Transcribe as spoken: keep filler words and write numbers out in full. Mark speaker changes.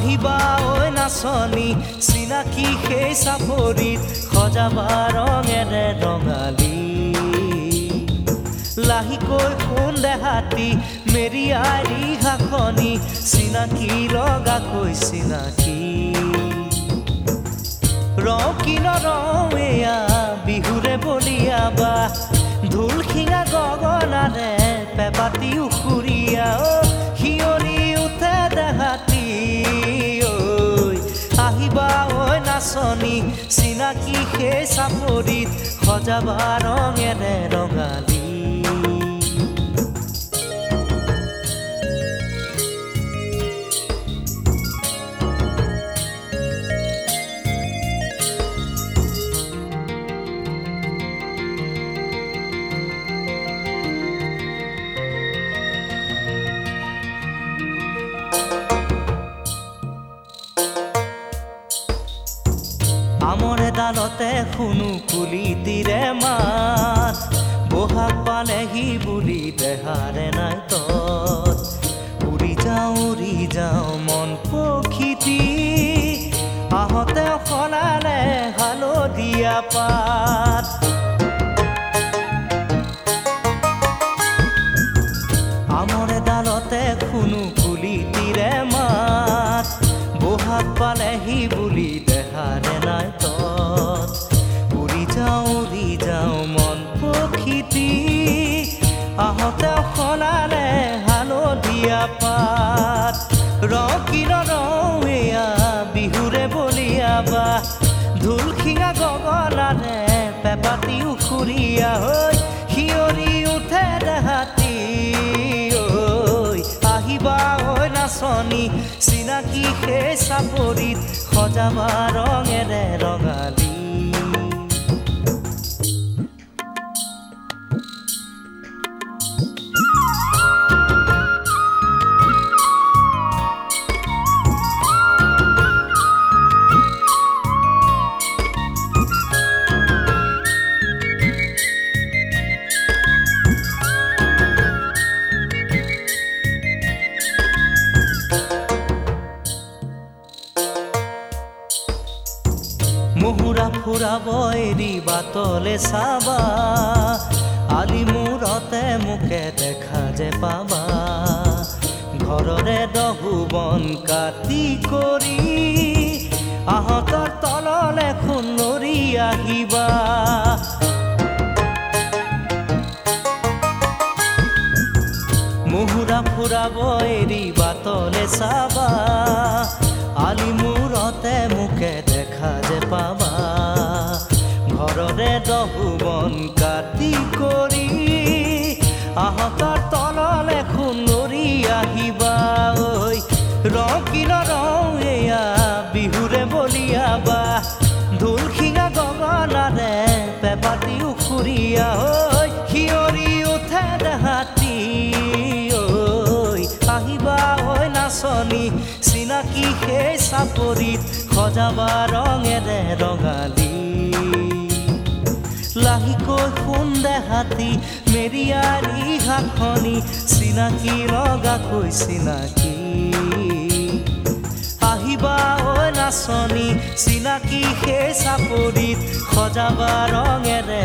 Speaker 1: আহিবা ঐ নাচনী চিনাকি সেই চাপৰিত সজাবা ৰঙেৰে ৰঙালী লাহিকৈ সোণ দেহাতী মেৰিয়াই ৰিহাখনি চিনাকি লগাকৈ চিনাকি ৰওঁ কি নৰওঁ এয়া বিহুৰে বলিয়াবা ঢোল শিঙা গগনাৰে পেপাতি উখুৰীয়া শিয়ৰি উঠে দেহাতী ঐ আহিবা ঐ নাচনী চিনাকি সেই চাপৰিত সজাবা ৰঙেৰে ৰঙালী আমৰ এডালতে শুনো কুলিটিৰে মাত বহাগ পালেহি বুলি দেহাৰে নাই তত উৰি যাওঁ উৰি যাওঁ মন পখিতি আহোঁতে সলালে হালধীয়া পাত আমৰ এডালতে শুনো কুলিটিৰে মাত বহাগ পালেহি বুলি দেহাৰে নাই তত উৰি যাওঁ উৰি যাওঁ মন পখিতি আহোঁতে সলালে হালধীয়া পাত ৰওঁ কি নৰওঁ এয়া বিহুৰে বলিয়াবা ঢোল শিঙা গগনাৰে পেপাতি উখুৰীয়া হৈ শিয়ৰি উঠে দেহাতী ঐ আহিবা ঐ নাচনী চিনাকি সেই চাপৰিত সজাবা ৰঙেৰে ৰঙালী মুহুৰা ফুৰাব এৰি বাটলে চাবা আলি মূৰতে মোকে দেখা যে পাবা ঘৰৰে দহু বন কাটি কৰি আহঁতৰ তললে খুন্দৰি আহিবা মুহুৰা ফুৰাব এৰি বাটলে চাবা আলি মূৰতে মোকে দেখা যে পাবা ঘৰৰে দহু বন কাটি কৰি আহঁতৰ তললে খুন্দৰি আহিবা ঐ ৰওঁ কি নৰওঁ এয়া বিহুৰে বলিয়াবা ঢোল শিঙা গগনাৰে পেপাতি উখুৰীয়া হৈ শিয়ৰি উঠে দেহাতী ঐ আহিবা ঐ নাচনী চিনাকি সেই চাপৰিত সজাবা ৰঙেৰে ৰঙালী লাহিকৈ সোণ দেহাতী মেৰিয়াই ৰিহাখনি চিনাকি লগাকৈ চিনাকি আহিবা ঐ নাচনী চিনাকি সেই চাপৰিত সজাবা ৰঙেৰে